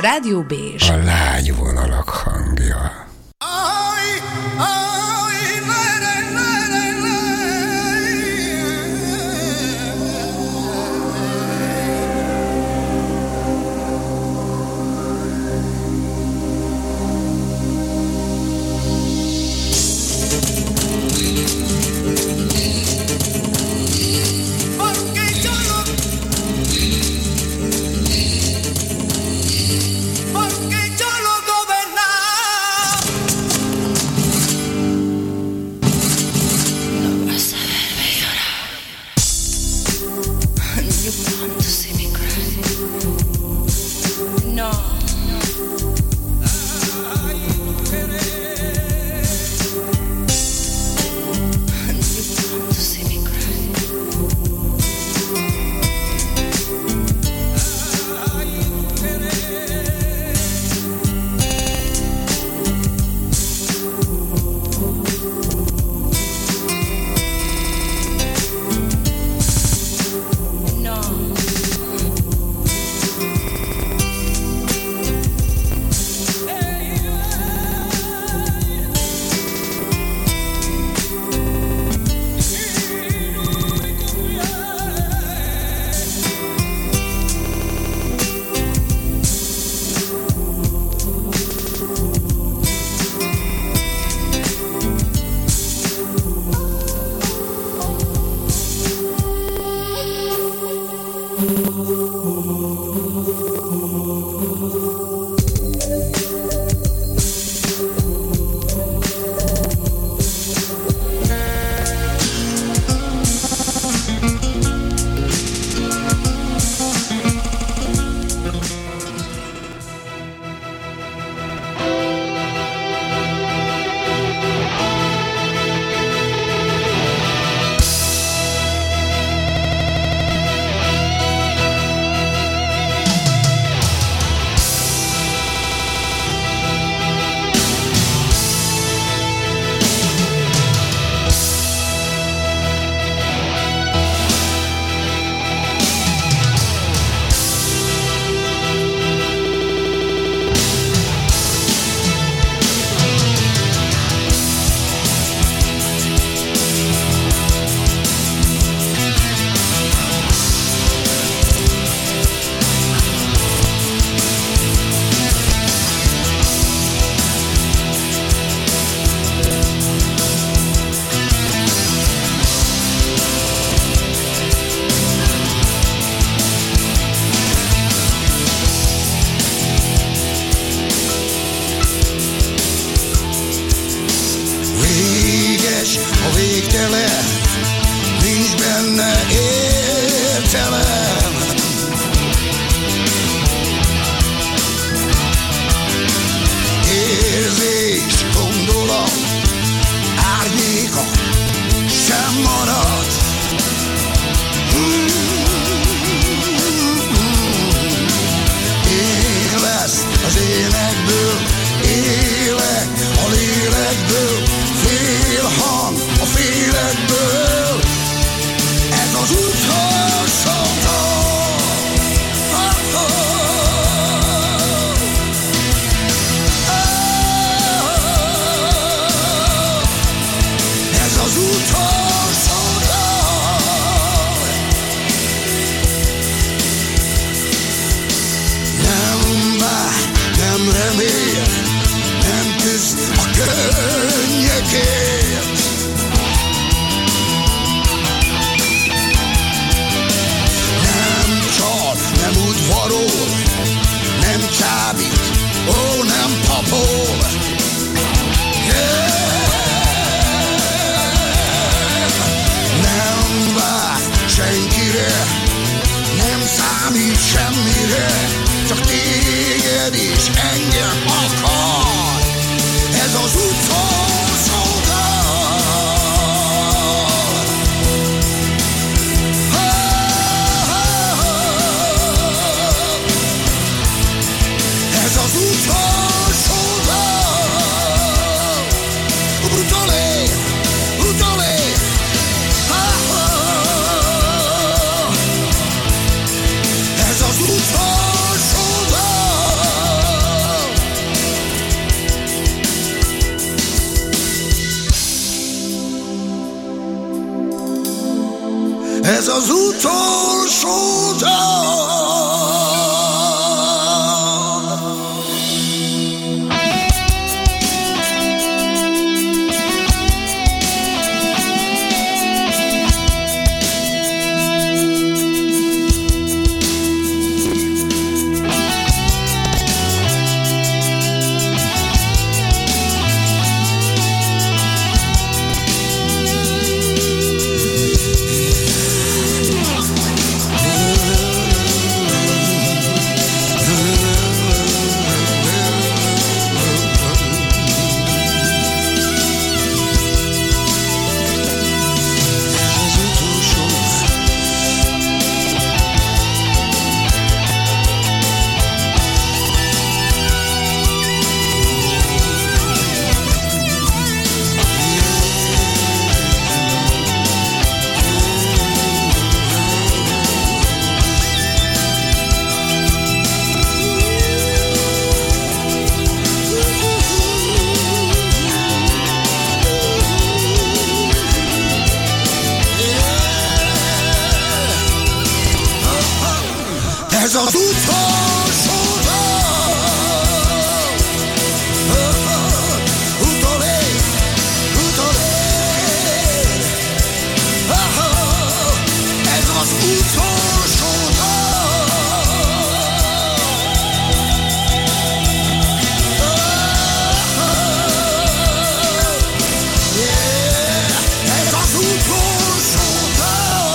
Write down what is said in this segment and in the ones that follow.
Rádió Bézs. A lágy vonalak hangja. Ez az utolsó dal. ez az utolsó dal. Ez az utolsó dal, utolérj, ez az utolsó dal, ez az utolsó dal.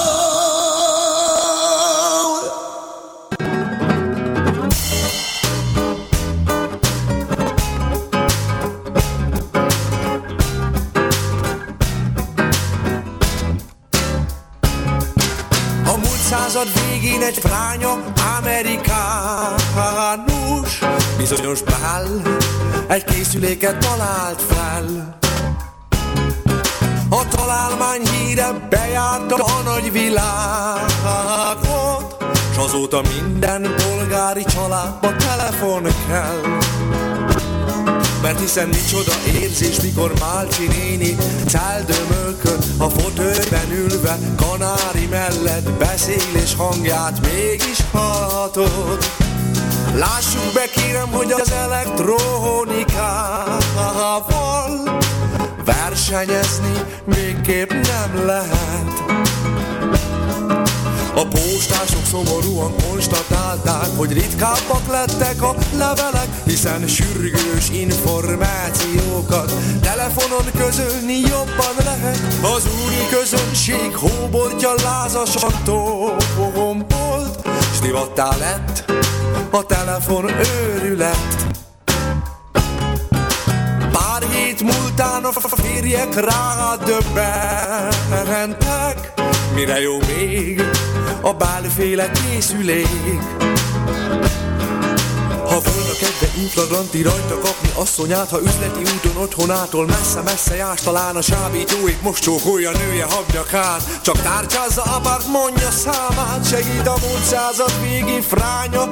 Század végén egy fránya amerikánus bizonyos Pál egy készüléket talált fel. A találmány híre bejárta a nagy világot, s azóta minden polgári családba telefon kell. Mert hiszen micsoda érzés, mikor Málcsi néni Celdömölkön a fotelben ülve kanári mellett beszél, és hangját mégis hallhatod. Lássuk be kérem, hogy az elektronikával versenyezni végképp nem lehet. A postások szomorúan konstatálták, hogy ritkábbak lettek a levelek, hiszen sürgős információkat telefonon közölni jobban lehet. Az úri közönség hóbortja lázasan tombolt, s divattá lett a telefon őrület. Pár hét múltán a férjek rádöbbentek, mire jó még a bálféle készülék. Ha volna kedve infragranti rajta kapni asszonyát, ha üzleti úton otthonától messze-messze jársz, talán a sábítóik most csókolja nője habnyakán. Csak tárcsázza apart, mondja számát, segít a múlt század végi fránya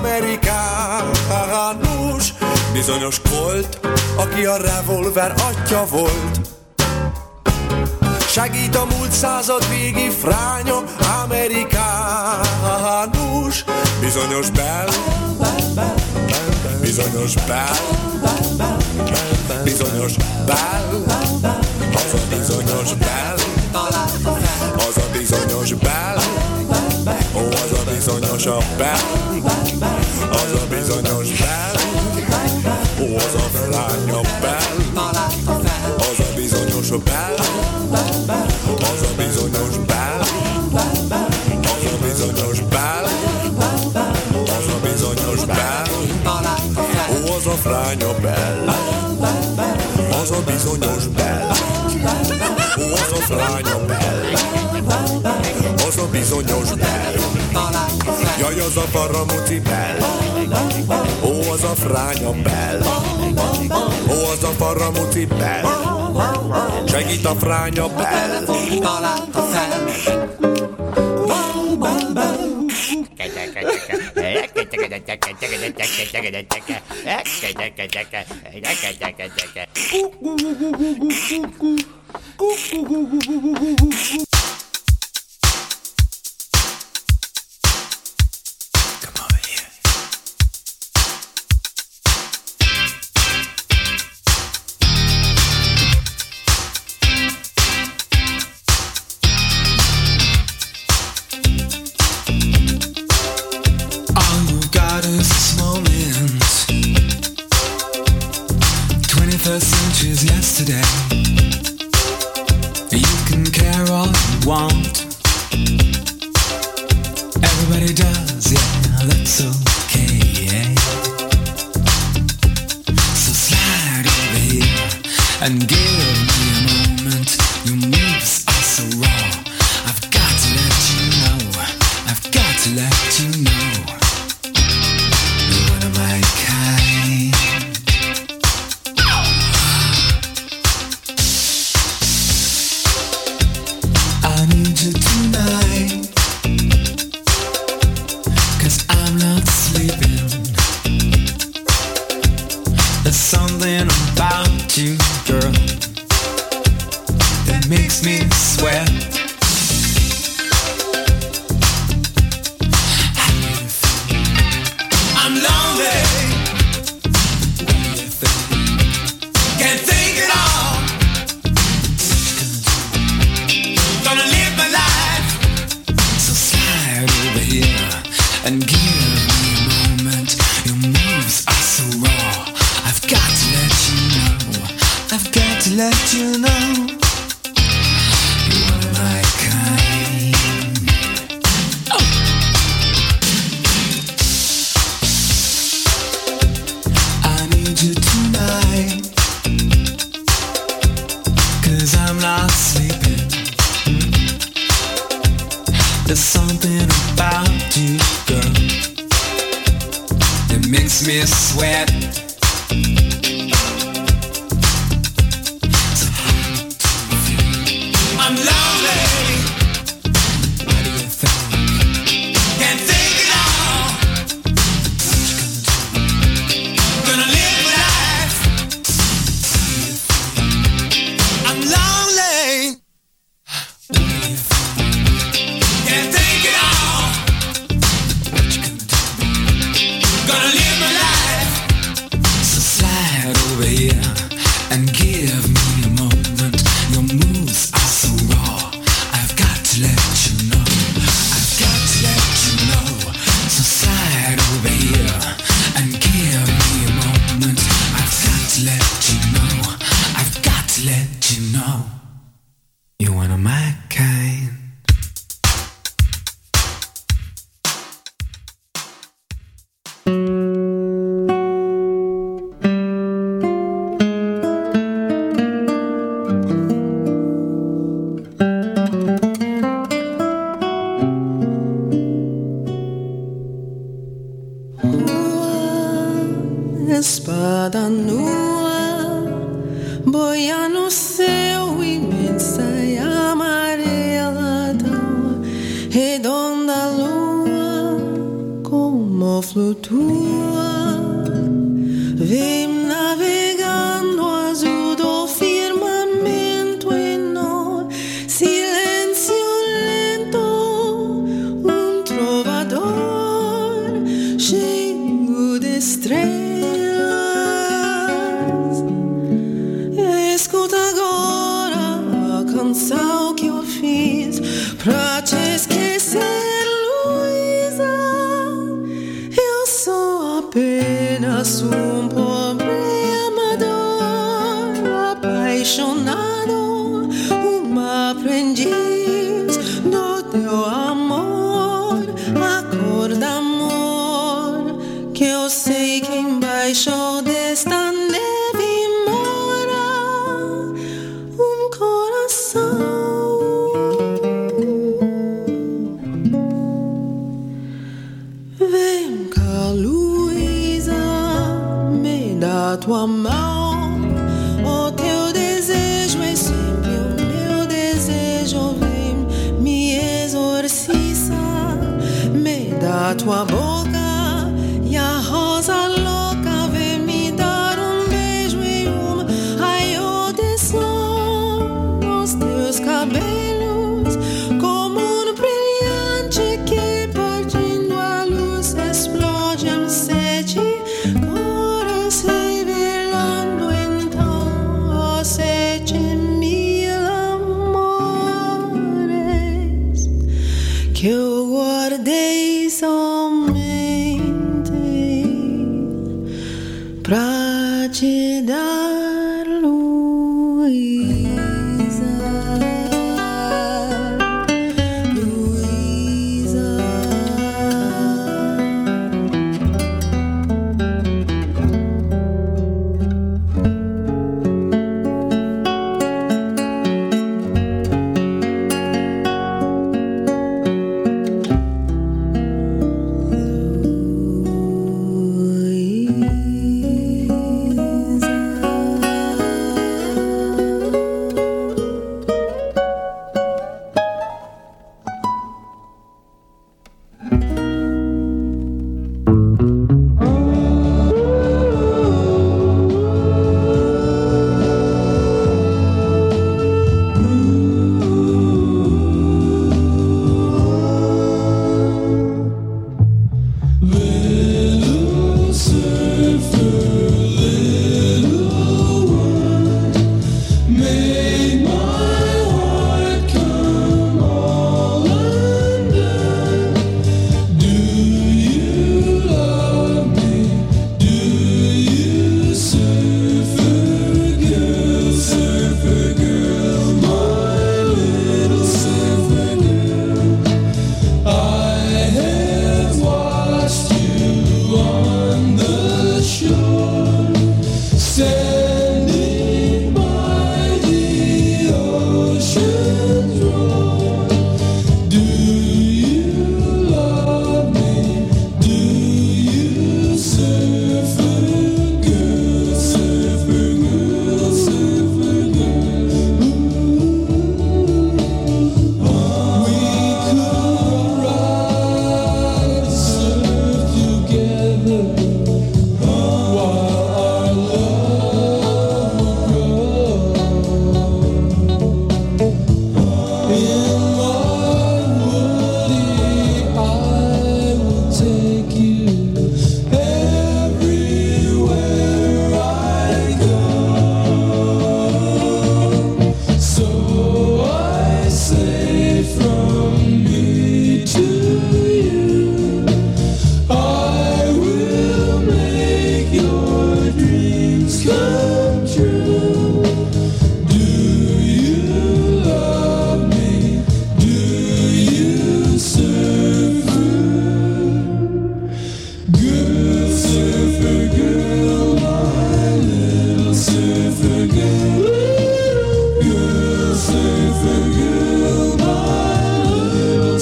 amerikánus bizonyos Colt, aki a revolver atya volt. Segít a múlt század végi fránya amerikánus bizonyos Bell, bizonyos Bell, bizonyos Bell, az a bizonyos Bell, az a bizonyos Bell, ó, az a bizonyos a Bell, az a bizonyos Bell, ó, az a fránya Bell, az a bizonyos Bell, az a bizonyos Bell, az a bizonyos Bell, az a bizonyos Bell, ó, az a fránya Bell, az a bizonyos Bell, ó, az a fránya Bell, az a bizonyos Bell, jaj, az a faramuci Bell, ó, az a fránya Bell, ó, az a faramuci Bell, segít a fránya Bell, találta fel. want. Everybody does, yeah, that's okay, yeah. So slide over here and give me a moment. Your moves are so raw. I've got to let you know. I've got to let you know. You're one of my kind. I need you tonight, 'cause I'm not sleeping. There's something about you, girl, that makes me sweat. I'm lonely. What do you think? Can't think at all. Gonna live my life. So slide over here and give me a moment. Your moves are so raw. I've got to let you know. I've got to let you know. You're one of my kind. Oh. I need you tonight, 'cause I'm not sleeping. There's something about you, girl, that makes me sweat. So I'm lonely. What do you think? Can't think at all. Gonna live my life. I'm lonely. What do you think? Can't think at all. What you gonna do? Gonna live my life. So slide over here and give me a moment. Your moves are so raw. I've got to let you know. I've got to let you know. So slide over here and give me a moment. I've got to let you know. I've got to let you know. You're one of my kind. Espada nua, boia no céu, imensa e amarelada, redonda lua, como flutua, vem navegando azul do firmamento e no silêncio lento, trovador cheio de estrelas. Escuta agora a canção que eu fiz pra te esquecer, Luísa. Eu sou apenas um pobre amador, apaixonado, uma aprendiz do teu amor, a cor do amor que eu sei que embaixo desta neve mora um coração. Vem cá, Luísa, me dá tua mão. O teu desejo é sempre o meu desejo. Vem, me exorciza, me dá tua boca e a rosa louca. Vem me dar um beijo e um raio de sol nos teus cabelos, como um brilhante que partindo a luz explode em 7 cores, revelando então os 7.000 amores que eu guardei somente pra te dar, Luísa.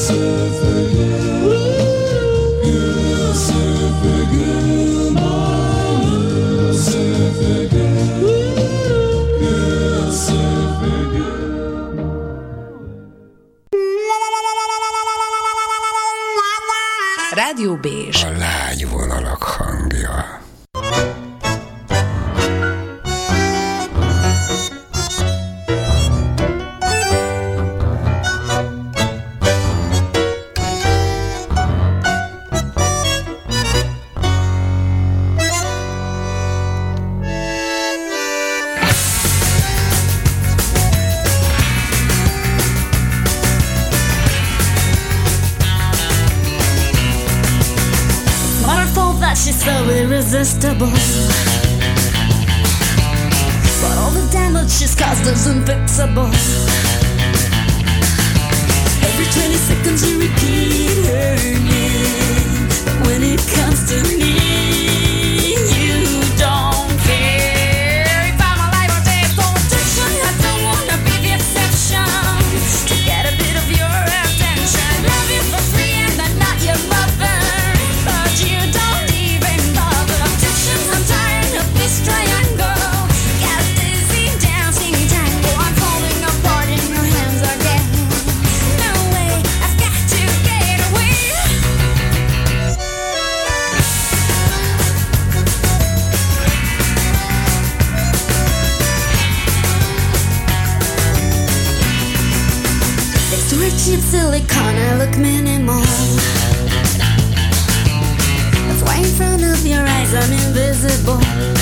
Rádió Bézs. A lágy vonalak hangja. She's so irresistible, but all the damage she's caused is unfixable. Every 20 seconds you repeat her name, but when it comes to me, you don't care. If I'm alive or dead, protection, I don't wanna be the exception. To get a bit of your attention, love you for free and I'm not your mother, but you don't. I'm tired of this triangle. Got dizzy dancing tango. I'm falling apart in your hands again. No way, I've got to get away. Next to her cheap silicone, I look minimal. Why in front of your eyes I'm invisible?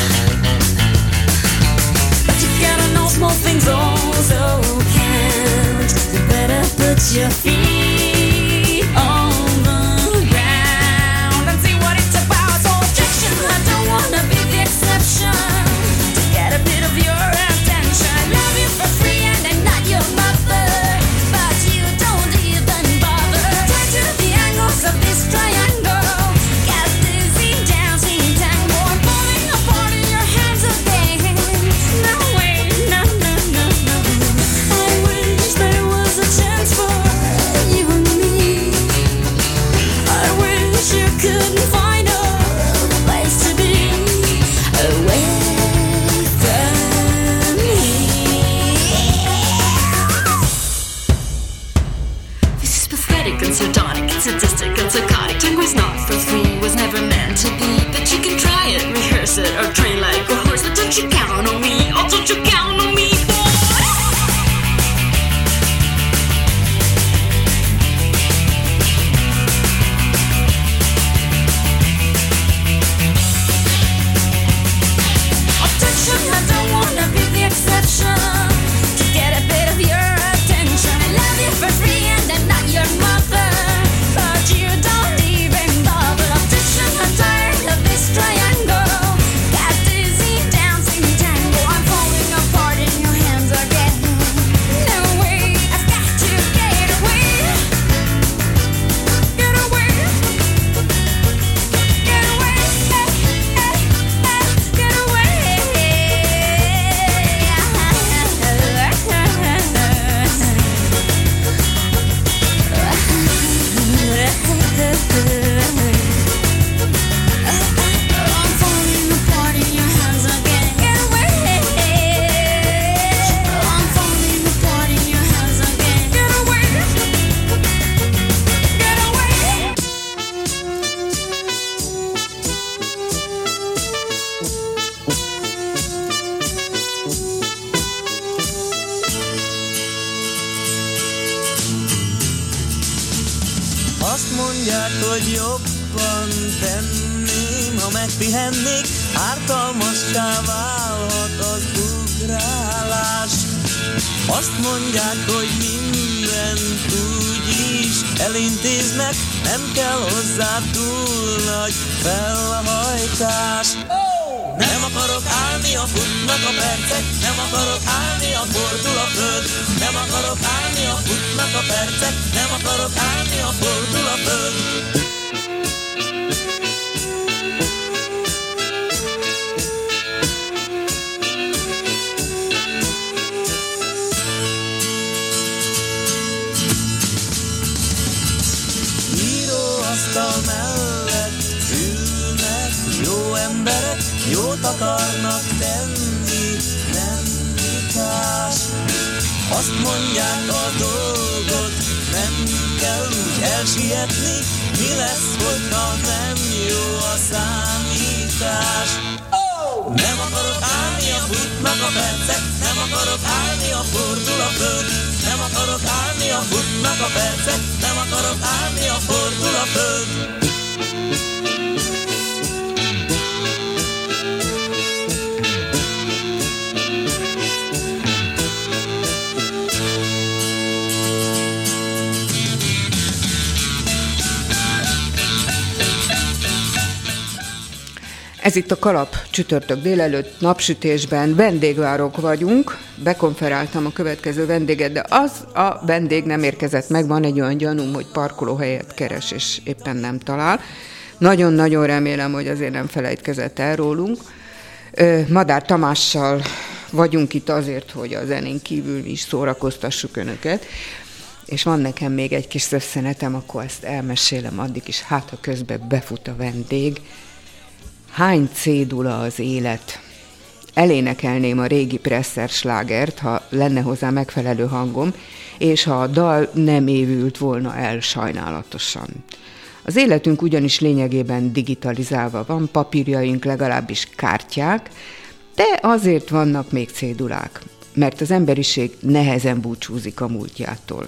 But you gotta know small things also count. You better put your feet on the ground and see what it's about. So objection, I don't wanna be the exception. To get a bit of your attention, I love you for free and I'm not your mother, but you don't even bother. Try to the angles of this triangle. Sadistic and psychotic. Tango's not for free, was never meant to be. But you can try it, rehearse it, or train like a horse. But don't you count on me, oh don't you count on me, Objection, I don't wanna be the exception. To get a bit of your attention, I love you for free and I'm not your mother, but you don't even bother. Objection, I'm tired of this triangle. Got dizzy dancing tango. I'm falling apart in your hands again. No way, I've got to get away. Get away. Get away. Get away. I'm falling apart in your hands again. Get away. I'm falling apart in your hands again. Get away. Get away. Azt mondják, hogy jobban tenném, ha megpihennék, ártalmassá válhat az ugrálás. Azt mondják, hogy mindent úgyis elintéznek, nem kell hozzá túl nagy felhajtás. Nem akarok állni, a futnak a percek, nem akarok állni, a fordul a föld. Nem akarok állni, a futnak a percek, nem akarok állni, a fordul a föld. mellett ülnek jó emberek, jót akarnak tenni, nem vitás. Azt mondják a dolgot, nem kell úgy elsietni, mi lesz, hogyha nem jó a számítás. Nem akarok állni a futnak a percek, nem akarok állni a fordul a föld. Nem akarok állni a futnak a percek, nem akarok állni a fordul a föld. Ez itt a Kalap, csütörtök délelőtt napsütésben, vendégvárok vagyunk, bekonferáltam a következő vendéget, de az a vendég nem érkezett meg, van egy olyan gyanúm, hogy parkolóhelyet keres, és éppen nem talál. Nagyon-nagyon remélem, hogy azért nem felejtkezett el rólunk. Madár Tamással vagyunk itt azért, hogy a zenén kívül is szórakoztassuk önöket, és van nekem még egy kis szösszenetem, akkor ezt elmesélem addig is, hát ha közben befut a vendég. Hány cédula az élet? Elénekelném a régi Presser slágert, ha lenne hozzá megfelelő hangom, és ha a dal nem évült volna el sajnálatosan. Az életünk ugyanis lényegében digitalizálva van, papírjaink, legalábbis kártyák, de azért vannak még cédulák, mert az emberiség nehezen búcsúzik a múltjától.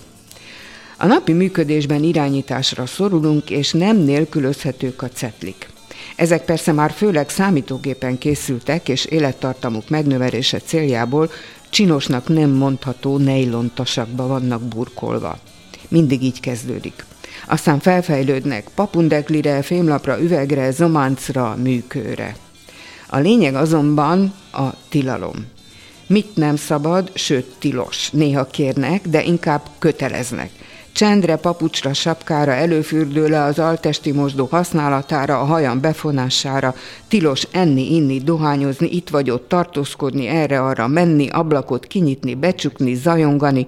A napi működésben irányításra szorulunk, és nem nélkülözhetők a cetlik. Ezek persze már főleg számítógépen készültek, és élettartamuk megnövelése céljából csinosnak nem mondható nejlontasakba vannak burkolva. Mindig így kezdődik. Aztán felfejlődnek papundeklire, fémlapra, üvegre, zománcra, műkőre. A lényeg azonban a tilalom. Mit nem szabad, sőt tilos. Néha kérnek, de inkább köteleznek. Csendre, papucsra, sapkára, előfürdőle, az altesti mosdó használatára, a hajam befonására, tilos enni, inni, dohányozni, itt vagy ott tartózkodni, erre-arra menni, ablakot kinyitni, becsukni, zajongani.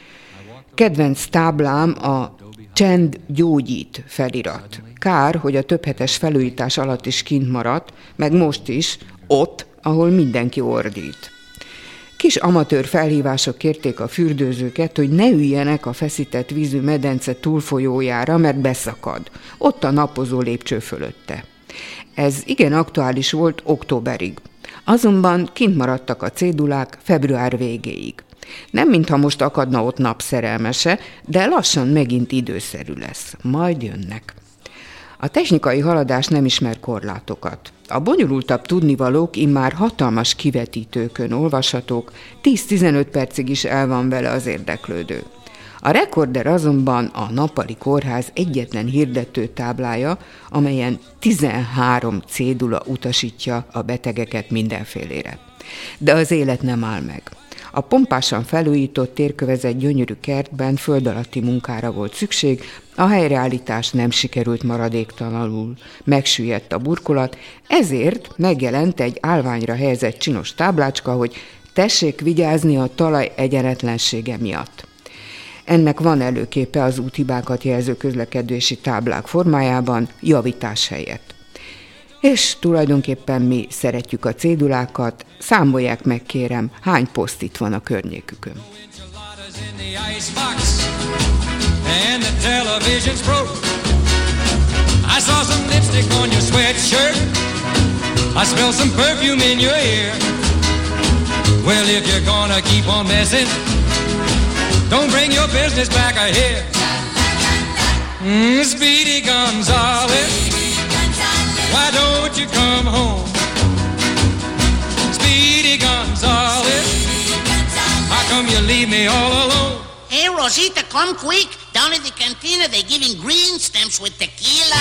Kedvenc táblám a csend gyógyít felirat. Kár, hogy a többhetes felújítás alatt is kint maradt, meg most is, ott, ahol mindenki ordít. Kis amatőr felhívások kérték a fürdőzőket, hogy ne üljenek a feszített vízű medence túlfolyójára, mert beszakad. Ott a napozó lépcső fölötte. Ez igen aktuális volt októberig. Azonban kint maradtak a cédulák február végéig. Nem mintha most akadna ott napszerelmese, de lassan megint időszerű lesz. Majd jönnek. A technikai haladás nem ismer korlátokat. A bonyolultabb tudnivalók immár hatalmas kivetítőkön olvashatók, 10-15 percig is el van vele az érdeklődő. A rekorder azonban a Nappali Kórház egyetlen hirdető táblája, amelyen 13 cédula utasítja a betegeket mindenfélére. De az élet nem áll meg. A pompásan felújított térkövezett gyönyörű kertben föld alatti munkára volt szükség, a helyreállítás nem sikerült maradéktalanul, megsüllyedt a burkolat, ezért megjelent egy állványra helyezett csinos táblácska, hogy tessék vigyázni a talaj egyenetlensége miatt. Ennek van előképe az úthibákat jelző közlekedési táblák formájában, javítás helyett. És tulajdonképpen mi szeretjük a cédulákat, számolják meg kérem, hány posztit van a környékükön. And the television's broke. I saw some lipstick on your sweatshirt. I smell some perfume in your ear. Well, if you're gonna keep on messing, don't bring your business back here. Speedy Gonzales, why don't you come home? Speedy Gonzales, how come you leave me all alone? Hey, Rosita, come quick. Down in the cantina, they're giving green stamps with tequila.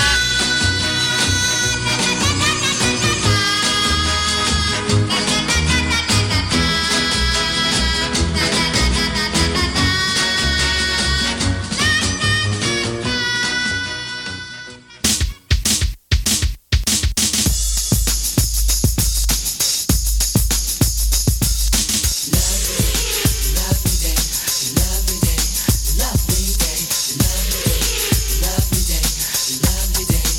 Lovely day.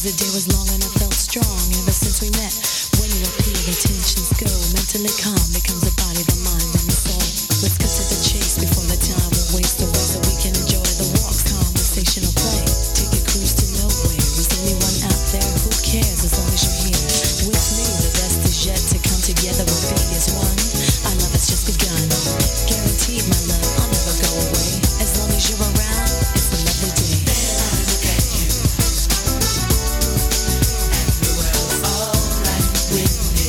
the day was long and I felt strong ever since we met. When you appear, the tensions go. Mentally calm becomes the body, the mind, and the soul. Let's cut to the chase before the time will waste away, so we can enjoy the walks, conversational play. Take a cruise to nowhere. Is anyone out there? Who cares as long as you're here with me? The best is yet to come. Together we'll be as one. Our love has just begun. Guaranteed, my love, I'll never go away. As long as you're around, it's a lovely day. Then I look at you, and the world's alright with me.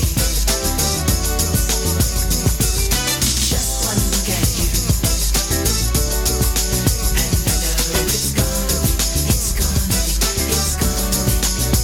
Just one look at you, and I know it's gonna be, it's gonna be, it's gonna be.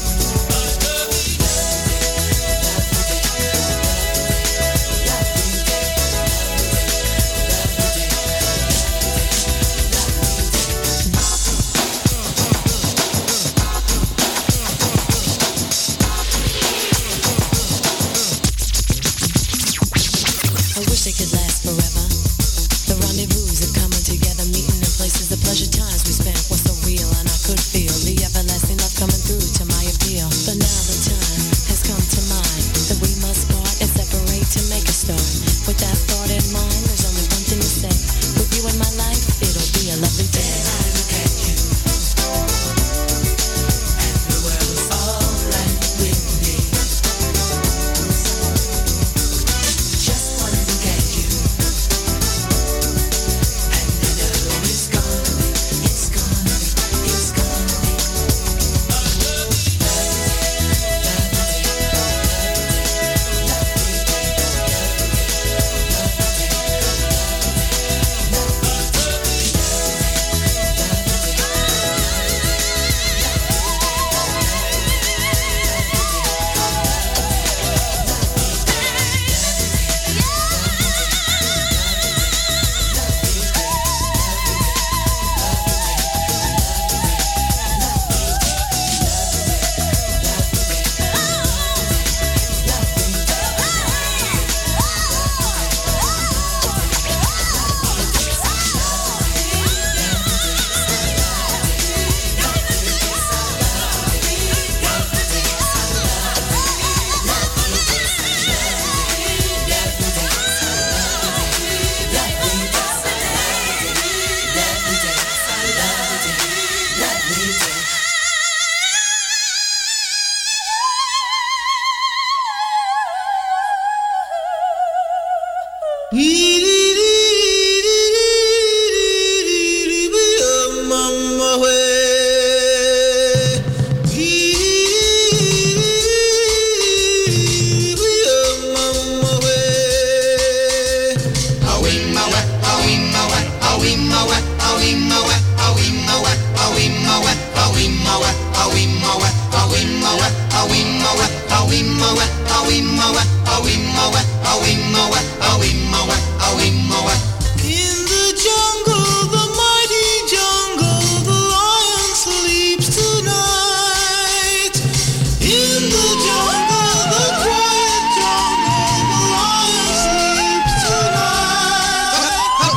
I wish they could last forever. The rendezvous of coming together, meeting in places, the pleasure times we spent was so real, and I could feel the everlasting love coming through to my appeal. But now the time has come to mind that we must part and separate to make a start. With that thought in mind, there's only one thing to say. With you in my life, it'll be a lovely day. I look at you, and the world's alright with me. Just one look at you, and I know it's gonna be, it's gonna be, it's gonna be. In the jungle, the mighty jungle, the lion sleeps tonight. In the jungle, the quiet jungle, the lion sleeps tonight.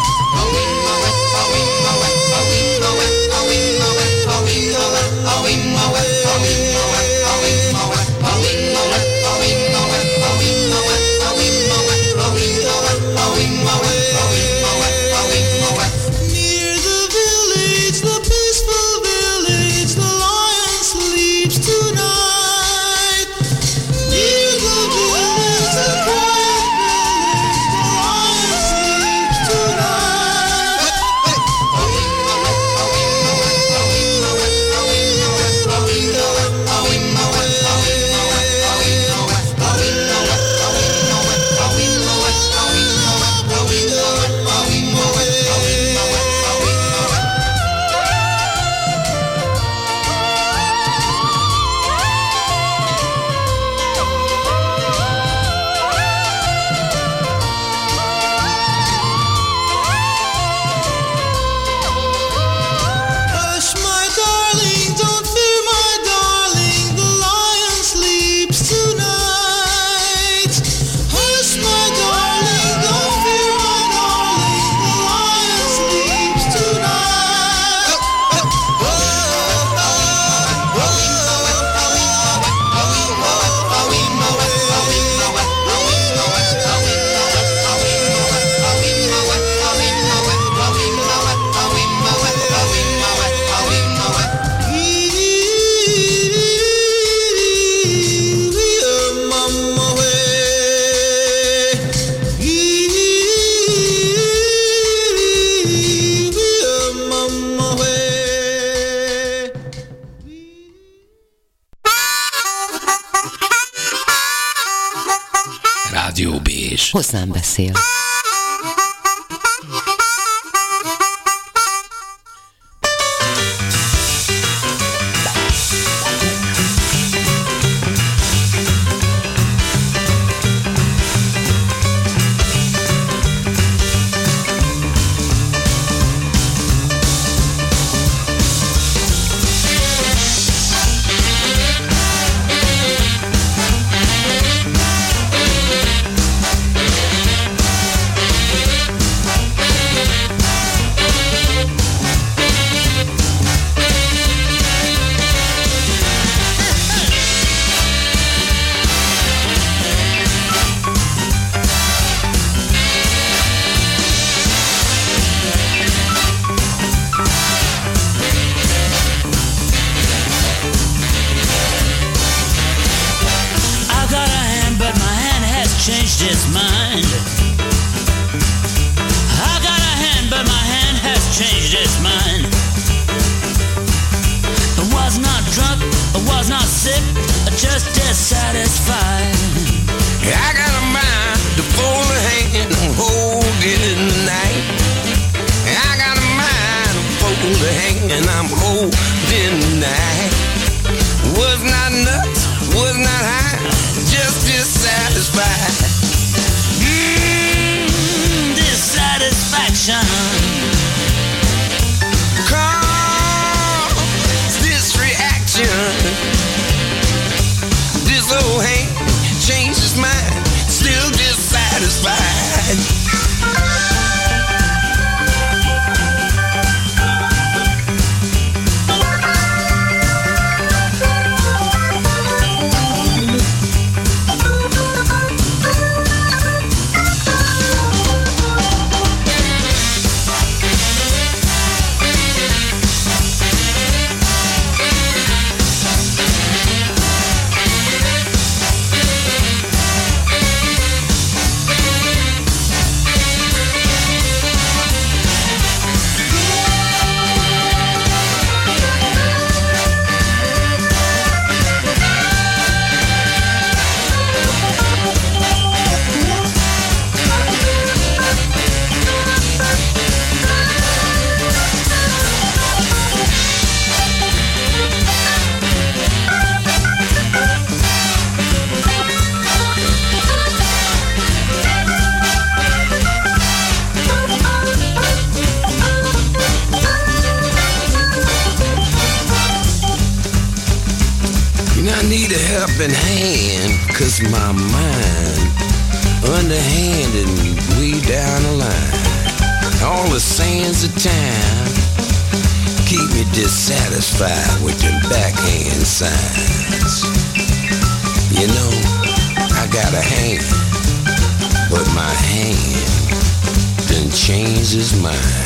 Rádió Bézs. Hozzám beszél. My mind underhanded way down the line. All the sands of time keep me dissatisfied with them backhand signs. You know, I got a hand, but my hand done changed his mind.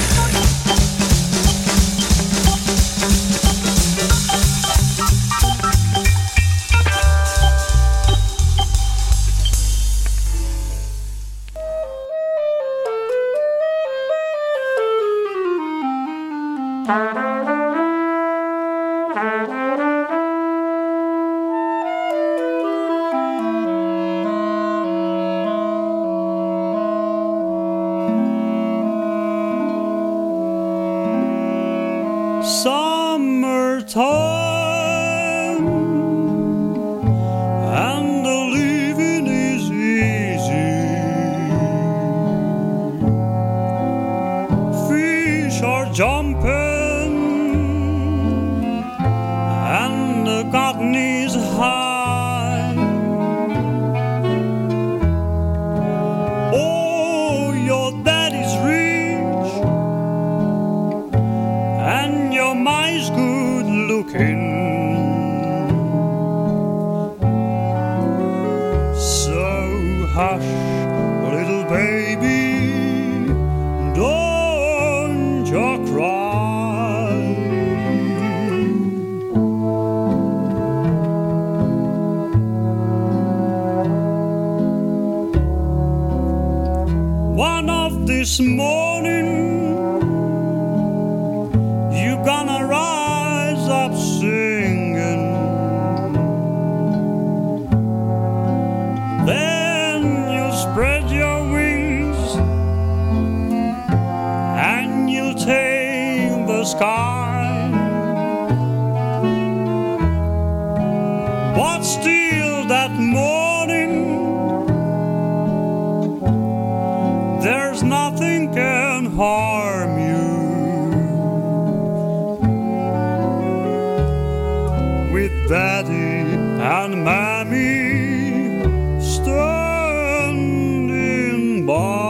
This morning you're gonna rise up singing, then you'll but still that morning there's nothing can harm you. With Daddy and Mammy standing by.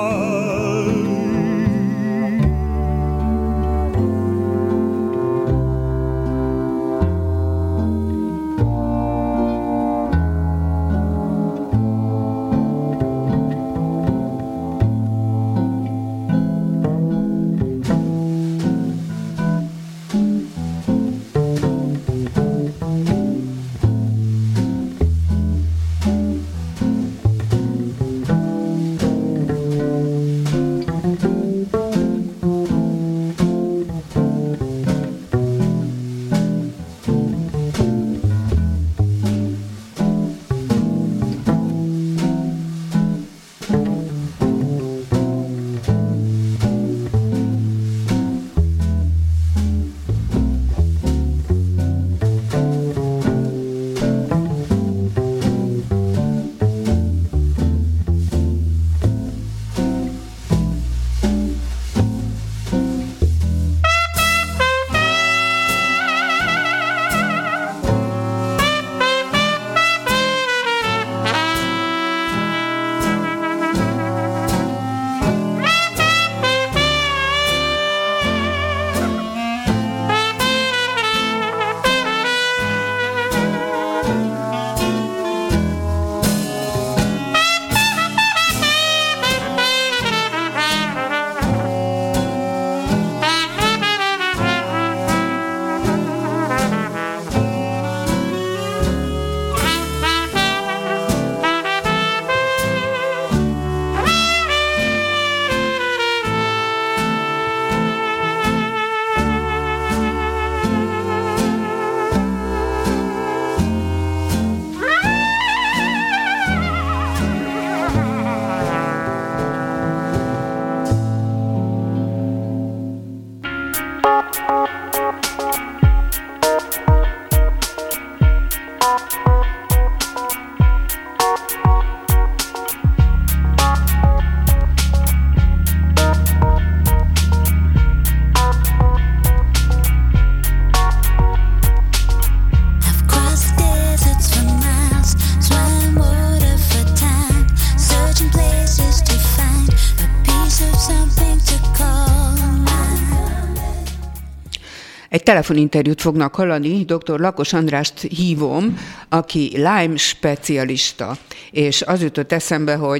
Egy telefoninterjút fognak hallani, dr. Lakos Andrást hívom, aki Lyme specialista, és az jutott eszembe, hogy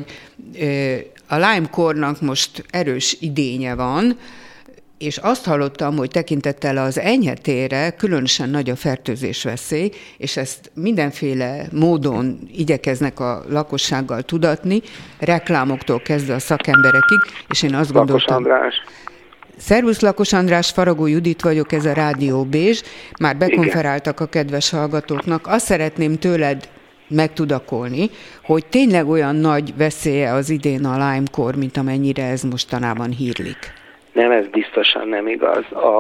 a Lyme-kornak most erős idénye van, és azt hallottam, hogy tekintettel az enyhetére különösen nagy a fertőzés veszély, és ezt mindenféle módon igyekeznek a lakossággal tudatni, reklámoktól kezdve a szakemberekig, és én azt gondoltam... Lakos András. Szervusz Lakos András, Faragó Judit vagyok, ez a Rádió Bézs. Már bekonferáltak a kedves hallgatóknak. Azt szeretném tőled megtudakolni, hogy tényleg olyan nagy veszélye az idén a Lyme-kor, mint amennyire ez mostanában hírlik. Nem, ez biztosan nem igaz.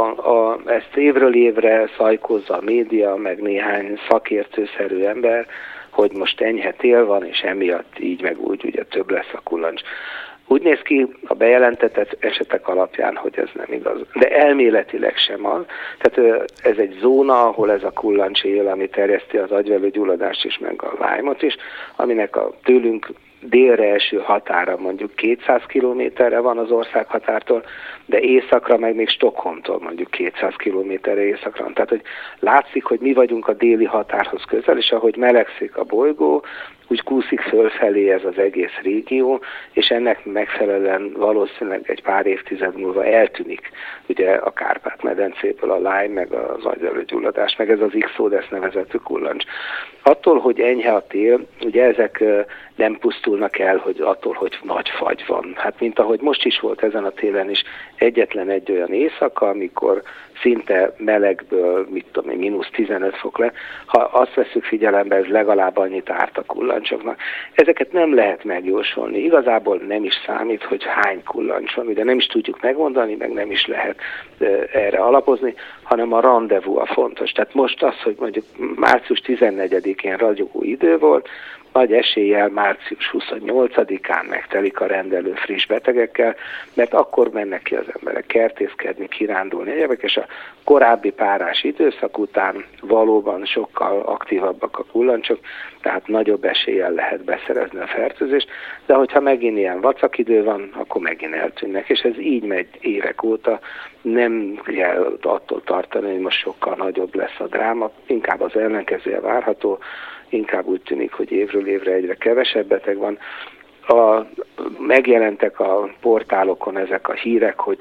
Ezt évről évre szajkózza a média, meg néhány szakértőszerű ember, hogy most enyhe tél van, és emiatt így meg úgy ugye több lesz a kullancs. Úgy néz ki a bejelentett esetek alapján, hogy ez nem igaz. De elméletileg sem az. Tehát ez egy zóna, ahol ez a kullancs él, ami terjeszti az agyvelőgyulladást is, meg a Lyme-ot is, aminek a tőlünk délre eső határa mondjuk 200 kilométerre van az országhatártól, de északra meg még Stockholmtól mondjuk 200 kilométerre északra van. Tehát, hogy látszik, hogy mi vagyunk a déli határhoz közel, és ahogy melegszik a bolygó, úgy kúszik fölfelé ez az egész régió, és ennek megfelelően valószínűleg egy pár évtized múlva eltűnik ugye a Kárpát-medencéből a Lyme, meg az agyvelőgyulladás, meg ez az Ixodes nevezetű kullancs. Attól, hogy enyhe a tél, ugye ezek nem pusztul árulnak el, hogy attól, hogy nagy fagy van. Hát mint ahogy most is volt ezen a télen is egyetlen egy olyan éjszaka, amikor szinte melegből, mit tudom én, mínusz 15 fok le. Ha azt veszük figyelembe, ez legalább annyit árt a kullancsoknak. Ezeket nem lehet megjósolni. Igazából nem is számít, hogy hány kullancs van, de nem is tudjuk megmondani, meg nem is lehet erre alapozni, hanem a randevú a fontos. Tehát most az, hogy mondjuk március 14-én ragyogó idő volt, nagy eséllyel március 28-án megtelik a rendelő friss betegekkel, mert akkor mennek ki az emberek kertészkedni, kirándulni, egyébként, és a korábbi párás időszak után valóban sokkal aktívabbak a kullancsok, tehát nagyobb eséllyel lehet beszerezni a fertőzést, de hogyha megint ilyen vacakidő van, akkor megint eltűnnek, és ez így megy évek óta, nem kell attól tartani, hogy most sokkal nagyobb lesz a dráma, inkább az ellenkezője várható, inkább úgy tűnik, hogy évről évre egyre kevesebb beteg van. Megjelentek a portálokon ezek a hírek, hogy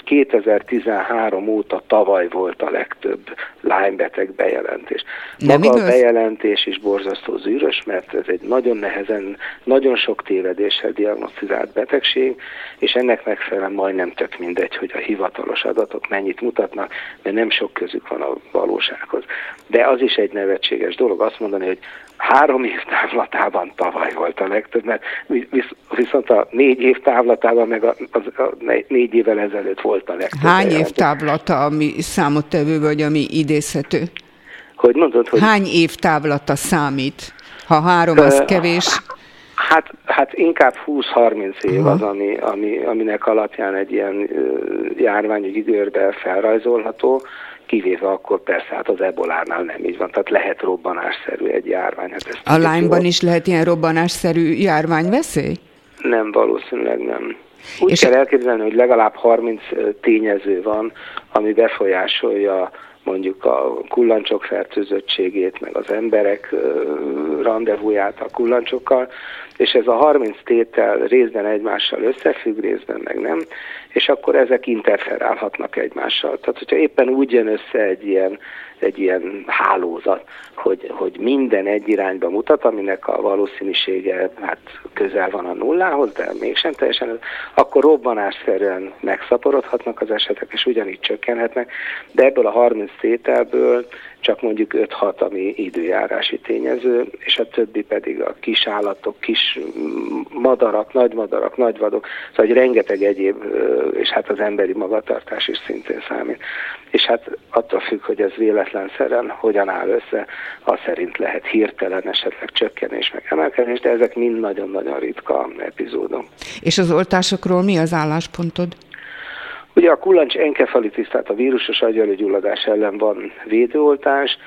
2013 óta tavaly volt a legtöbb Lyme beteg bejelentés. Maga a bejelentés is borzasztó zűrös, mert ez egy nagyon nehezen, nagyon sok tévedéssel diagnosztizált betegség, és ennek megfelelően majdnem tök mindegy, hogy a hivatalos adatok mennyit mutatnak, mert nem sok közük van a valósághoz. De az is egy nevetséges dolog azt mondani, hogy 3 év távlatában tavaly volt a legtöbb, mert viszont a 4 év távlatában meg a 4 évvel ezelőtt volt a legtöbb. Hány év távlata, ami számottevő vagy, ami idézhető? Hogy mondod, hogy... Hány év távlata számít? Ha 3, az kevés. Hát inkább 20-30 év az, aminek alapján egy ilyen járványügyi görbe felrajzolható, kivéve akkor persze hát az ebolánál nem így van, tehát lehet robbanásszerű egy járvány. Hát a Lyme-ban is lehet ilyen robbanásszerű járványveszély? Nem, valószínűleg nem. Úgy kell elképzelni, hogy legalább 30 tényező van, ami befolyásolja mondjuk a kullancsok fertőzöttségét, meg az emberek randevúját a kullancsokkal, és ez a 30 tétel részben egymással összefügg, részben meg nem, és akkor ezek interferálhatnak egymással. Tehát, hogyha éppen úgy jön össze egy ilyen hálózat, hogy minden egy irányba mutat, aminek a valószínűsége hát közel van a nullához, de mégsem teljesen, akkor robbanásszerűen megszaporodhatnak az esetek, és ugyanígy csökkenhetnek, de ebből a 30 tételből csak mondjuk 5-6, ami időjárási tényező, és a többi pedig a kis állatok, kis madarak, nagy vadok, szóval rengeteg egyéb, és hát az emberi magatartás is szintén számít. És hát attól függ, hogy ez véletlenszerűen hogyan áll össze, az szerint lehet hirtelen esetleg csökkenés, meg emelkedés, de ezek mind nagyon-nagyon ritka epizódok. És az oltásokról mi az álláspontod? Ugye a kullancs enkefalitis, tehát a vírusos agyvelőgyulladás ellen van védőoltás,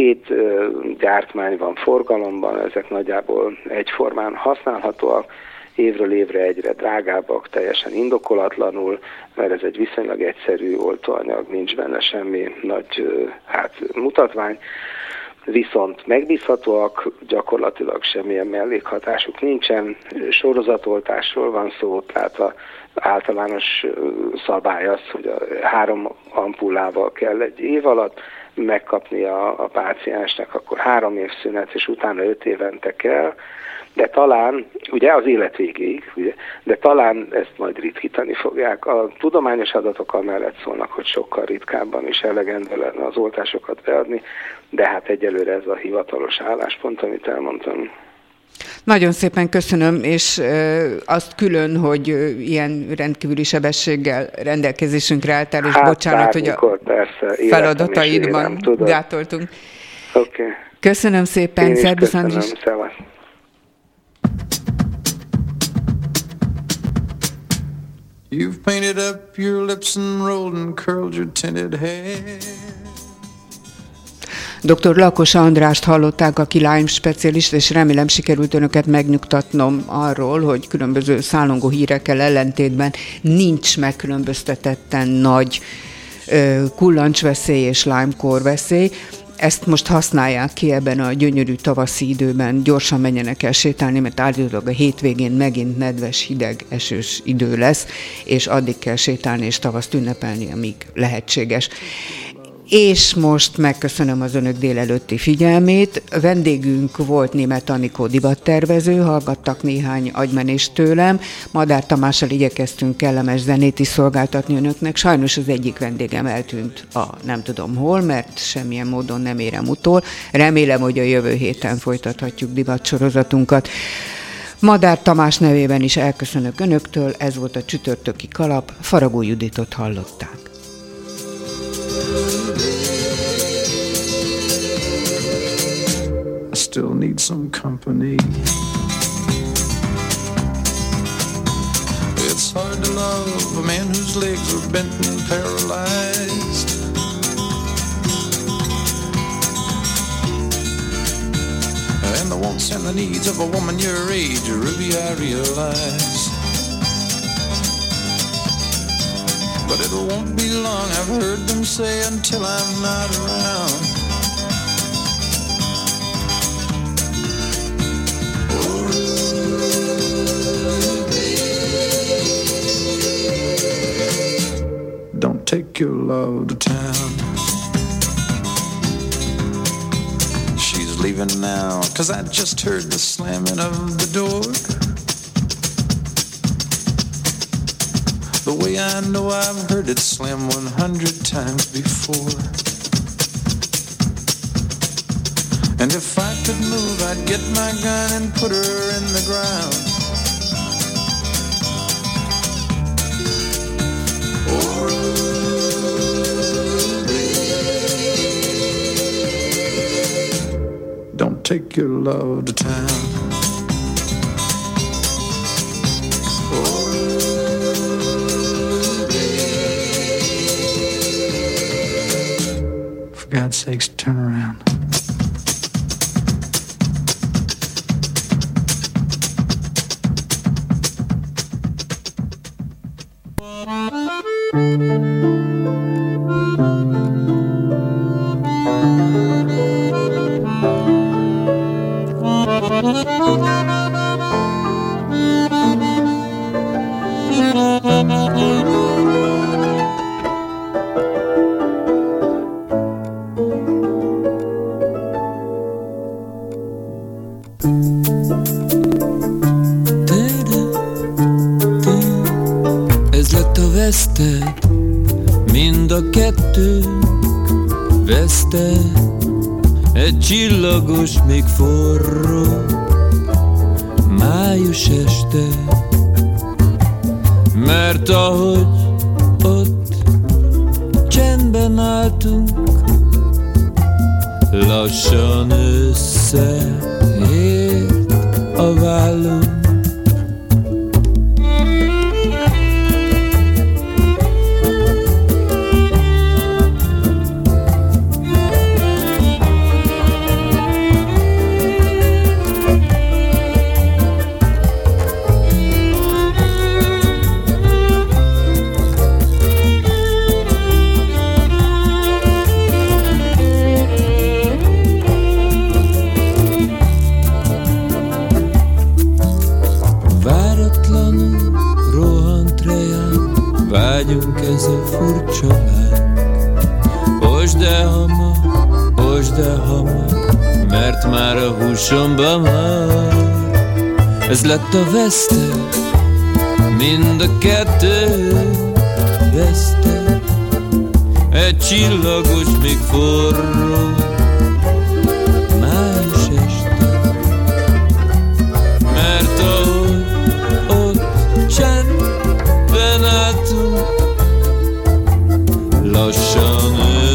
2 gyártmány van forgalomban, ezek nagyjából egyformán használhatóak, évről évre egyre drágábbak, teljesen indokolatlanul, mert ez egy viszonylag egyszerű oltóanyag, nincs benne semmi nagy mutatvány, viszont megbízhatóak, gyakorlatilag semmilyen mellékhatásuk nincsen, sorozatoltásról van szó, tehát az általános szabály az, hogy 3 ampullával kell egy év alatt megkapni a páciensnek, akkor 3 év szünet, és utána 5 évente kell, de talán, ugye az élet végéig, ugye, de talán ezt majd ritkítani fogják. A tudományos adatok amellett szólnak, hogy sokkal ritkábban is elegendő lenne az oltásokat beadni, de hát egyelőre ez a hivatalos álláspont, amit elmondtam. Nagyon szépen köszönöm, és azt külön, hogy ilyen rendkívüli sebességgel rendelkezésünkre álltál, és bocsánat, hogy a feladataidban gátoltunk. Okay. Köszönöm szépen, szervusz Andris. You've painted up your lips and rolled and curled your tinted hair. Dr. Lakos Andrást hallották, aki Lyme specialista, és remélem sikerült önöket megnyugtatnom arról, hogy különböző szállongó hírekkel ellentétben nincs megkülönböztetetten nagy kullancsveszély és Lyme-kór veszély. Ezt most használják ki ebben a gyönyörű tavaszi időben, gyorsan menjenek el sétálni, mert állítólag a hétvégén megint nedves, hideg, esős idő lesz, és addig kell sétálni és tavaszt ünnepelni, amíg lehetséges. És most megköszönöm az önök délelőtti figyelmét. Vendégünk volt Németh Anikó divattervező, hallgattak néhány agymenést tőlem. Madár Tamással igyekeztünk kellemes zenét is szolgáltatni önöknek. Sajnos az egyik vendégem eltűnt nem tudom hol, mert semmilyen módon nem érem utol. Remélem, hogy a jövő héten folytathatjuk divatsorozatunkat. Madár Tamás nevében is elköszönök önöktől, ez volt a Csütörtöki Kalap, Faragó Juditot hallották. I still need some company. It's hard to love a man whose legs are bent and paralyzed. And the wants and the needs of a woman your age, Ruby, I realize. But it won't be long, I've heard them say, until I'm not around. Don't take your love to town. She's leaving now, 'cause I just heard the slamming of the door. The way I know I've heard it slam 100 times before. And if I could move, I'd get my gun and put her in the ground. Don't take your love to town. For God's sakes, turn around. Ez lett a veszted, mind a kettőnk veszted. Egy csillagos, még forró május este. Mert ahogy ott csendben álltunk, lassan összeért a vállunk. Vágyunk ez a furcsa vágy. Hozd el hamar, mert már a húsomban már. Ez lett a veszted, mind a kettő veszted. Egy csillagos, még forró május este. Mert ahogy ott csendben álltunk, lassan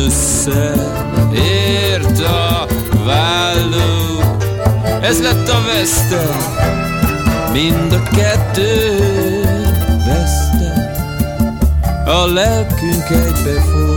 összeért a vállunk. Ez lett a veszted, mind a kettő veszted. A lelkünk egybefolyt.